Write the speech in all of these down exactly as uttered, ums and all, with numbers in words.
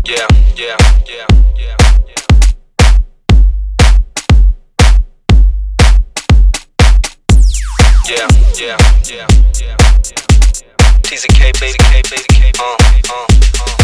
Yeah, yeah, yeah, yeah, yeah. Yeah, yeah, yeah, yeah, yeah. T Z K, baby, K, baby, K, uh, uh, uh.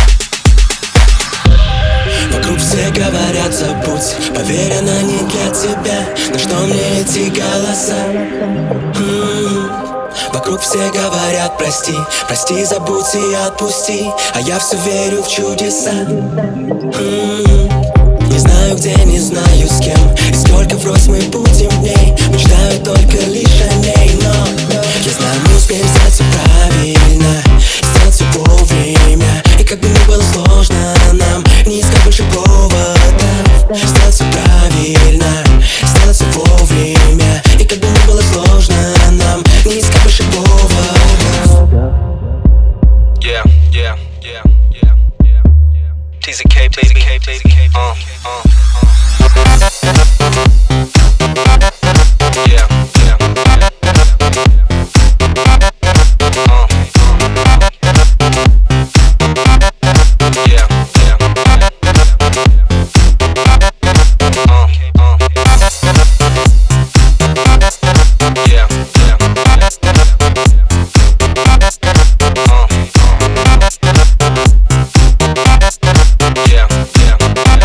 Вокруг все говорят забудь, поверь, она не для тебя. Но что мне эти голоса? М-м-м. Вокруг все говорят прости, прости, забудь и отпусти. А я все верю в чудеса. М-м-м. Не знаю где, не знаю с кем, и сколько врозь мы будем дней. Мечтаю только лишь о ней, но я знаю, мы успеем сделать все правильно, сделать все вовремя. И как бы ни было сложно нам, не искать больше повода. Сделать все правильно, сделать все вовремя. И как бы ни было сложно нам, не искать больше повода. Yeah, yeah, yeah, yeah, yeah, yeah. T Z K, baby, K, baby, K, uh, uh, uh. Yeah, yeah, uh, yeah, yeah, uh, uh. Yeah, yeah, uh, yeah, yeah.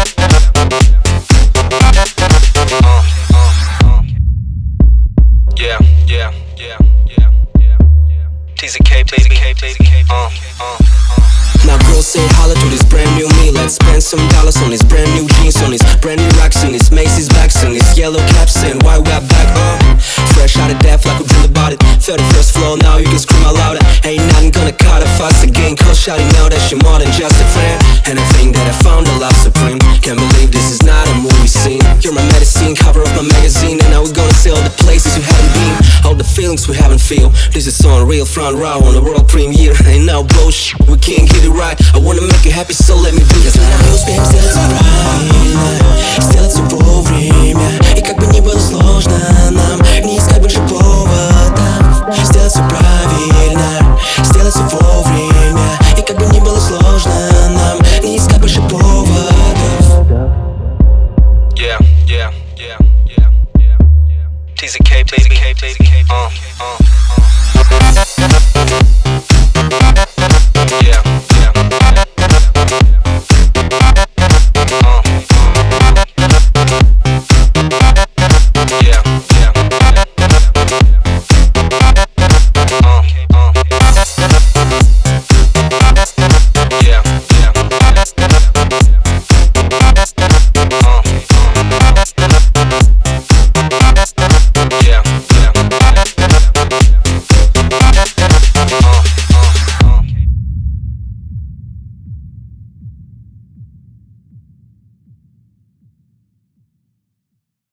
Yeah, yeah, yeah, yeah, yeah, yeah. T Z K, baby, K, baby, K, uh, uh, uh. Now girls say holla to this brand new me. Let's spend some dollars on this brand new jeans, on this brand new rocks, and this Macy's bags, and this yellow caps, and white we're back, uh fresh out of death like we dreamed about it. Feel the first flow, now you can scream out louder. Ain't nothing gonna cut a fuss again, cause shawty know that she more than just a friend. And I think that I found the love supreme. Can't believe this is not a movie scene. You're my medicine, cover of my magazine, and now we're gonna see all the places you haven't been, all the feelings we haven't feel. This is on real front row on the world premiere. Ain't no bullshit, we can't get it right. I wanna make you happy, so let me do this. Мы успеем сделать все правильно, сделать все вовремя. И как бы ни было сложно нам,